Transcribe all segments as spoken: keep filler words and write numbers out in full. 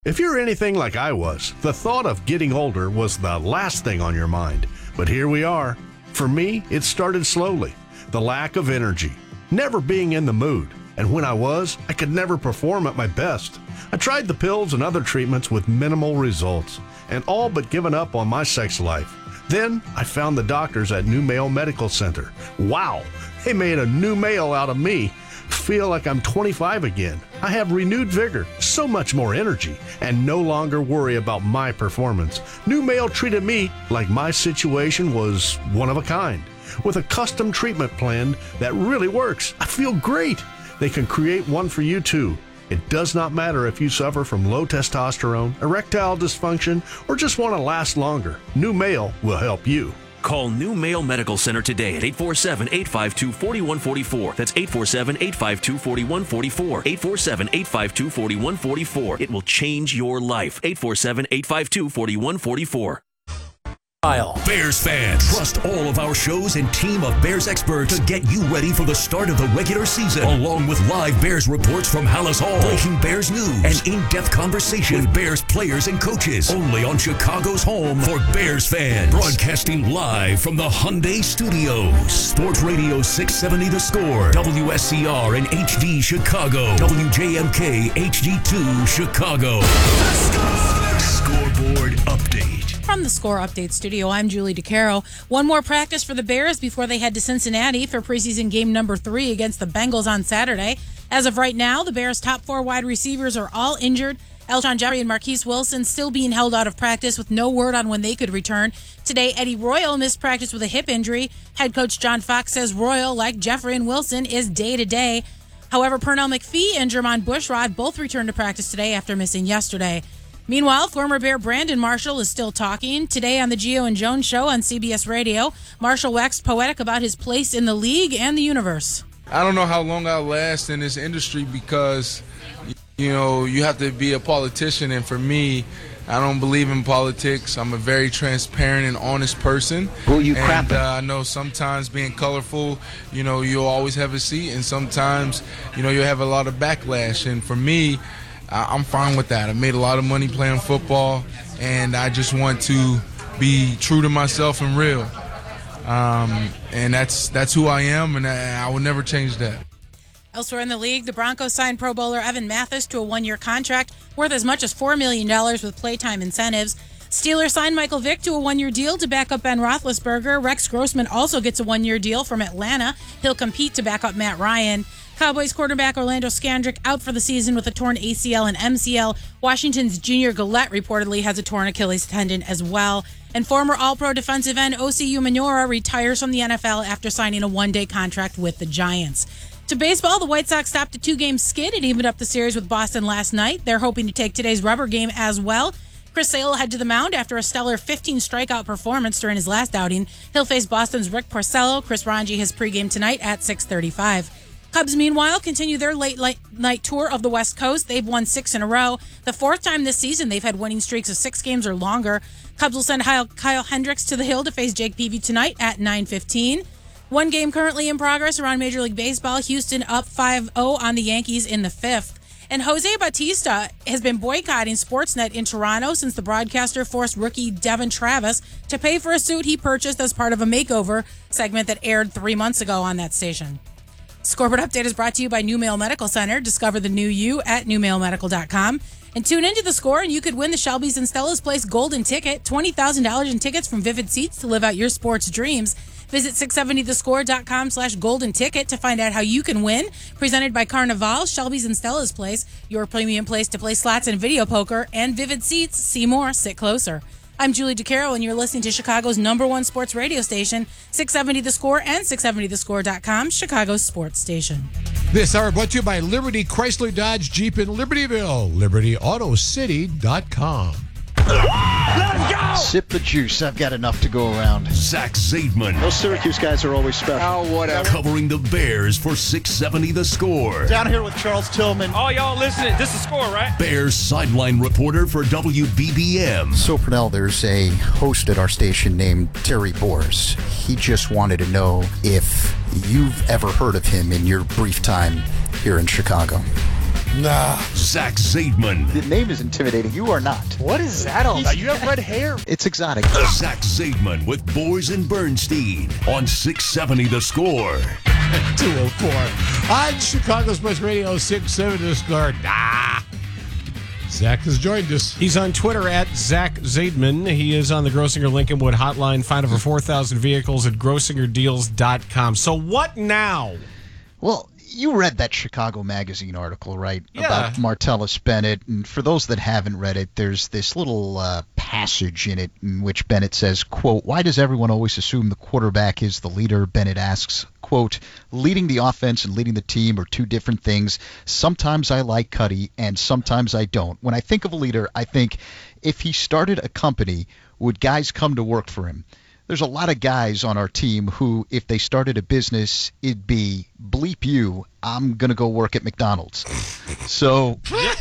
If you're anything like I was, the thought of getting older was the last thing on your mind. But here we are. For me, it started slowly. The lack of energy, never being in the mood. And when I was, I could never perform at my best. I tried the pills and other treatments with minimal results, and all but given up on my sex life. Then I found the doctors at New Male Medical Center. Wow, they made a new male out of me. Feel like I'm twenty-five again. I have renewed vigor, so much more energy, and no longer worry about my performance. New Male treated me like my situation was one of a kind, with a custom treatment plan that really works. I feel great. They can create one for you too. It does not matter if you suffer from low testosterone, erectile dysfunction, or just want to last longer. New Male will help you. Call New Male Medical Center today at eight four seven, eight five two, four one four four. That's eight four seven, eight five two, four one four four. eight four seven, eight five two, four one four four. It will change your life. eight four seven, eight five two, four one four four. Bears fans, trust all of our shows and team of Bears experts to get you ready for the start of the regular season, along with live Bears reports from Hallis Hall, breaking Bears news, and in-depth conversation with Bears players and coaches. Only on Chicago's home for Bears fans. Broadcasting live from the Hyundai Studios. Sports Radio six seventy The Score, W S C R and H D Chicago, W J M K H D two Chicago. Scoreboard update. From the Score Update Studio, I'm Julie DeCaro. One more practice for the Bears before they head to Cincinnati for preseason game number three against the Bengals on Saturday. As of right now, the Bears' top four wide receivers are all injured. Alshon Jeffrey and Marquise Wilson still being held out of practice with no word on when they could return. Today, Eddie Royal missed practice with a hip injury. Head coach John Fox says Royal, like Jeffrey and Wilson, is day-to-day. However, Pernell McPhee and Jermon Bushrod both returned to practice today after missing yesterday. Meanwhile, former Bear Brandon Marshall is still talking. Today on the Gio and Jones Show on C B S Radio, Marshall waxed poetic about his place in the league and the universe. I don't know how long I'll last in this industry because, you know, you have to be a politician. And for me, I don't believe in politics. I'm a very transparent and honest person. Who you and crapping? uh, I know sometimes being colorful, you know, you'll always have a seat. And sometimes, you know, you'll have a lot of backlash. And for me, I'm fine with that. I made a lot of money playing football, and I just want to be true to myself and real. Um, and that's that's who I am, and I, I will never change that. Elsewhere in the league, the Broncos signed Pro Bowler Evan Mathis to a one-year contract worth as much as four million dollars with playtime incentives. Steelers signed Michael Vick to a one-year deal to back up Ben Roethlisberger. Rex Grossman also gets a one-year deal from Atlanta. He'll compete to back up Matt Ryan. Cowboys quarterback Orlando Scandrick out for the season with a torn A C L and M C L. Washington's Junior Gillette reportedly has a torn Achilles tendon as well. And former All-Pro defensive end O C Umenyiora retires from the N F L after signing a one-day contract with the Giants. To baseball, the White Sox stopped a two-game skid and evened up the series with Boston last night. They're hoping to take today's rubber game as well. Chris Sale will head to the mound after a stellar fifteen-strikeout performance during his last outing. He'll face Boston's Rick Porcello. Chris Ranji his pregame tonight at six thirty-five. Cubs, meanwhile, continue their late night tour of the West Coast. They've won six in a row. The fourth time this season they've had winning streaks of six games or longer. Cubs will send Kyle Hendricks to the Hill to face Jake Peavy tonight at nine fifteen. One game currently in progress around Major League Baseball. Houston up five oh on the Yankees in the fifth. And Jose Bautista has been boycotting Sportsnet in Toronto since the broadcaster forced rookie Devin Travis to pay for a suit he purchased as part of a makeover segment that aired three months ago on that station. Scoreboard Update is brought to you by New Male Medical Center. Discover the new you at new male medical dot com. And tune into the Score, and you could win the Shelby's and Stella's Place Golden Ticket, twenty thousand dollars in tickets from Vivid Seats to live out your sports dreams. Visit six seventy the score dot com slash golden ticket to find out how you can win. Presented by Carnival, Shelby's and Stella's Place, your premium place to play slots and video poker, and Vivid Seats. See more, sit closer. I'm Julie DeCaro, and you're listening to Chicago's number one sports radio station, six seventy The Score and six seventy the score dot com, Chicago's sports station. This hour brought to you by Liberty Chrysler Dodge Jeep in Libertyville, liberty auto city dot com. Let's go! Sip the juice. I've got enough to go around. Zach Zaidman. Those Syracuse guys are always special. Oh, whatever. Covering the Bears for six seventy The Score. Down here with Charles Tillman. Oh, y'all listening. This is Score, right? Bears sideline reporter for W B B M. So, Pernell, there's a host at our station named Terry Bors. He just wanted to know if you've ever heard of him in your brief time here in Chicago. Nah. Zach Zaidman. The name is intimidating. You are not. What is that all about? You have red hair. It's exotic. Zach Zaidman with Boers and Bernstein on six seventy The Score. two oh four on Chicago Sports Radio six seventy The Score. Nah. Zach has joined us. He's on Twitter at Zach Zaidman. He is on the Grossinger Lincolnwood hotline. Find over four thousand vehicles at grossinger deals dot com. So what now? Well, you read that Chicago Magazine article, right? Yeah. About Martellus Bennett. And for those that haven't read it, there's this little uh, passage in it in which Bennett says, quote, "Why does everyone always assume the quarterback is the leader?" Bennett asks, quote, "Leading the offense and leading the team are two different things. Sometimes I like Cuddy and sometimes I don't. When I think of a leader, I think if he started a company, would guys come to work for him? There's a lot of guys on our team who, if they started a business, it'd be, bleep you, I'm going to go work at McDonald's." So...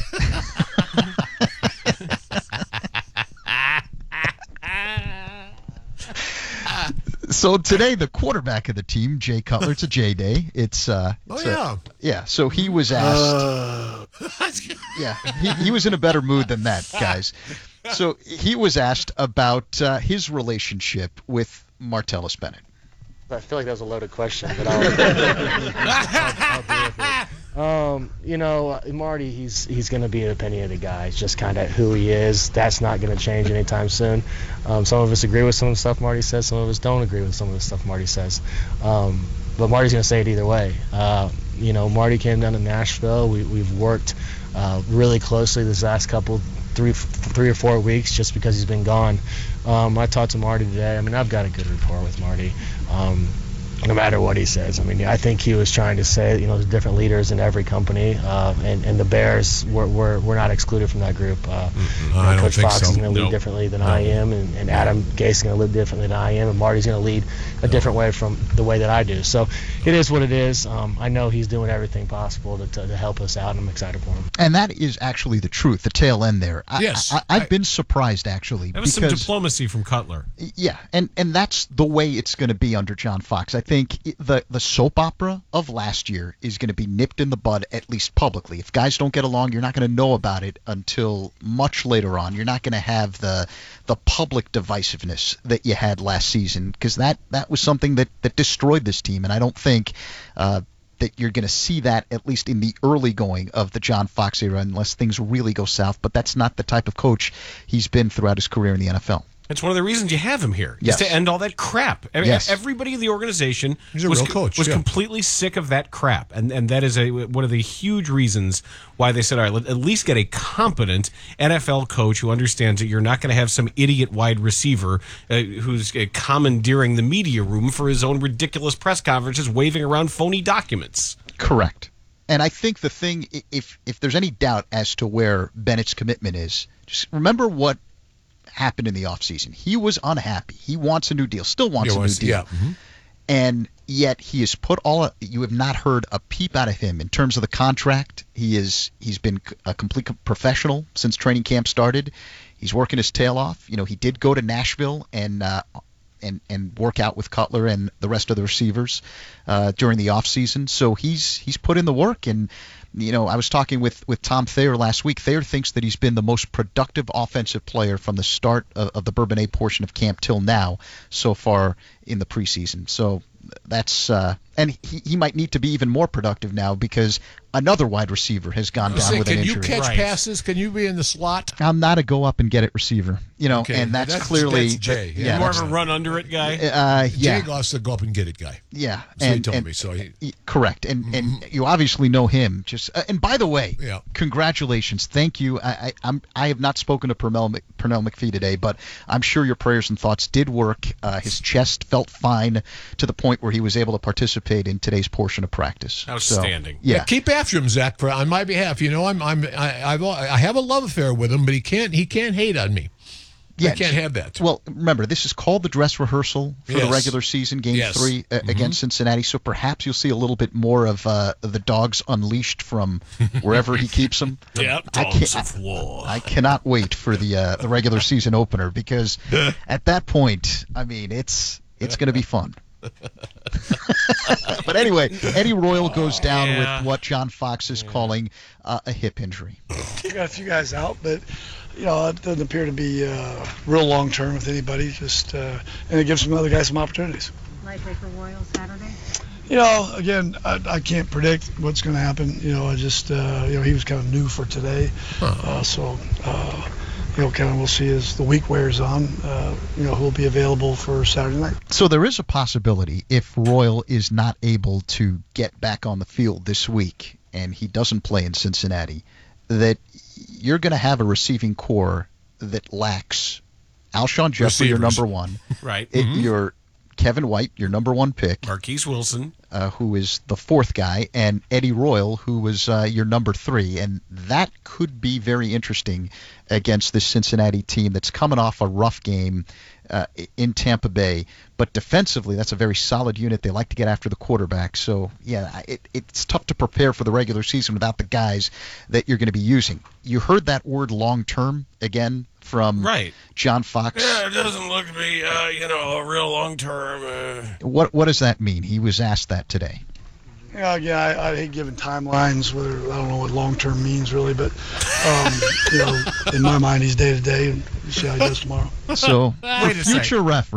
So today, the quarterback of the team, Jay Cutler, it's a J Day. It's uh, Oh, it's yeah. A, yeah. So he was asked. yeah, he, he was in a better mood than that, guys. So he was asked about uh, his relationship with Martellus Bennett. I feel like that was a loaded question, but I'll, I'll, I'll deal with it. Um, you know, Marty, he's he's going to be an opinionated guy. It's just kind of who he is. That's not going to change anytime soon. Um, some of us agree with some of the stuff Marty says. Some of us don't agree with some of the stuff Marty says. Um, but Marty's going to say it either way. Uh, you know, Marty came down to Nashville. We, we've worked uh, really closely this last couple, three, three or four weeks just because he's been gone. Um, I talked to Marty today. I mean, I've got a good rapport with Marty. Um, no matter what he says. I mean, I think he was trying to say, you know, there's different leaders in every company, uh, and, and the Bears, we're, we're, we're not excluded from that group. Uh, Mm-mm. you know, I don't Coach think Fox so. is going to lead No. differently than No. I am, and, and Adam Gase is going to lead differently than I am, and Marty's going to lead a different way from the way that I do. So it is what it is. Um, I know he's doing everything possible to, to, to help us out, and I'm excited for him. And that is actually the truth, the tail end there. I, Yes. I, I've been surprised, actually. That was because, some diplomacy from Cutler. Yeah, and, and that's the way it's going to be under John Fox. I think it- the, the soap opera of last year is going to be nipped in the bud, at least publicly. If guys don't get along, you're not going to know about it until much later on. You're not going to have the the public divisiveness that you had last season, because that, that was something that, that destroyed this team, and I don't think uh, that you're going to see that, at least in the early going of the John Fox era, unless things really go south. But that's not the type of coach he's been throughout his career in the N F L. It's one of the reasons you have him here, Yes. is to end all that crap. E- Yes. Everybody in the organization He's a was, real coach, was yeah. completely sick of that crap, and and that is a one of the huge reasons why they said, all right, let, at least get a competent N F L coach who understands that you're not going to have some idiot wide receiver uh, who's uh, commandeering the media room for his own ridiculous press conferences, waving around phony documents. Correct. And I think the thing, i- if if there's any doubt as to where Bennett's commitment is, just remember what happened in the offseason. He was unhappy. He wants a new deal, still wants Yeah, a new wants- deal. yeah, mhm. And yet he has put all, you have not heard a peep out of him in terms of the contract. He is, he's been a complete professional since training camp started. He's working his tail off. You know, he did go to Nashville and, uh, and, and work out with Cutler and the rest of the receivers uh, during the offseason. So he's he's put in the work. And, you know, I was talking with, with Tom Thayer last week. Thayer thinks that he's been the most productive offensive player from the start of, of the Bourbonnais portion of camp till now so far in the preseason. So that's uh, and he, he might need to be even more productive now because another wide receiver has gone down Say, with an can you injury. catch Right. passes? Can you be in the slot? I'm not a go up and get it receiver, you know, Okay, and that's, that's- clearly that's Jay, yeah. yeah, More of that's- a run under it guy. uh, yeah, Jay loves to go up and get it guy. yeah, So he and, told and- me. So he, y- correct, and and you obviously know him. Just uh, and by the way, Yeah. congratulations, thank you. I, I I'm I have not spoken to Pernell, Mc- Pernell McPhee today, but I'm sure your prayers and thoughts did work. Uh, his chest felt fine to the point where he was able to participate in today's portion of practice. Outstanding. So, yeah. Yeah, keep after him, Zach, for on my behalf. You know, I'm I'm I I've, I have a love affair with him, but he can't he can't hate on me. I can't have that. Well, remember, this is called the dress rehearsal for Yes. the regular season, Game Yes. three uh, Mhm. against Cincinnati. So perhaps you'll see a little bit more of uh, the dogs unleashed from wherever he keeps them. Yep, I dogs can't- of war. I cannot wait for the uh, the regular season opener because at that point, I mean, it's it's going to be fun. But anyway, Eddie Royal goes down yeah. with what John Fox is Yeah. calling uh, a hip injury. We got a few guys out, but you know it doesn't appear to be uh, real long term with anybody. Just uh, and it gives some other guys some opportunities. Likely for Royal Saturday. You know, again, I, I can't predict what's going to happen. You know, I just uh, you know he was kind of new for today, uh, so. Uh, You know, kind of we'll see as the week wears on, uh, you know, who will be available for Saturday night. So there is a possibility if Royal is not able to get back on the field this week and he doesn't play in Cincinnati, that you're going to have a receiving core that lacks Alshon Jeffrey, your Receivers. number one. Right. It, Mhm. Your Kevin White, your number one pick. Marquise Wilson. Uh, who is the fourth guy, and Eddie Royal, who was uh, your number three. And that could be very interesting against this Cincinnati team that's coming off a rough game uh, in Tampa Bay. But defensively, that's a very solid unit. They like to get after the quarterback. So, yeah, it, it's tough to prepare for the regular season without the guys that you're going to be using. You heard that word long-term again from right. John Fox. Yeah, it doesn't look to be, uh, you know, a real long-term. Uh... What What does that mean? He was asked that today. Yeah, again, I, I hate giving timelines. Whether I don't know what long term means really, but um, you know, in my mind, he's day to day, and we'll see how he does tomorrow. So, for Wait a future second. reference.